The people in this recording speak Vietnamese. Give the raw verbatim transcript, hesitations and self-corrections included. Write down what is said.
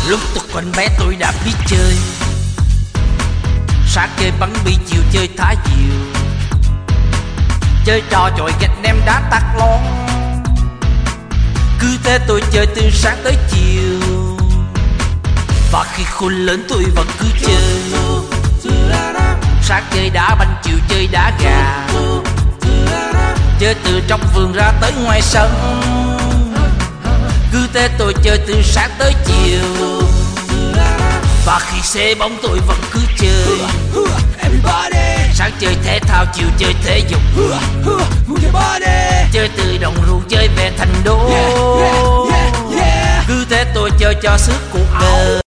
Lúc tôi còn bé tôi đã biết chơi, sáng chơi bắn bi, chiều chơi thả diều, chơi trò chọi gạch ném đá tạt lon. Cứ thế tôi chơi từ sáng tới chiều, và khi khôn lớn tôi vẫn cứ chơi. Sáng chơi đá banh, chiều chơi đá gà, chơi từ trong vườn ra tới ngoài sân. Cứ thế tôi chơi từ sáng tới chiều, và khi xế bóng tôi vẫn cứ chơi. Sáng chơi thể thao, chiều chơi thể dục, chơi từ đồng ruộng chơi về thành đô. Cứ thế tôi chơi cho sức cuộc đời.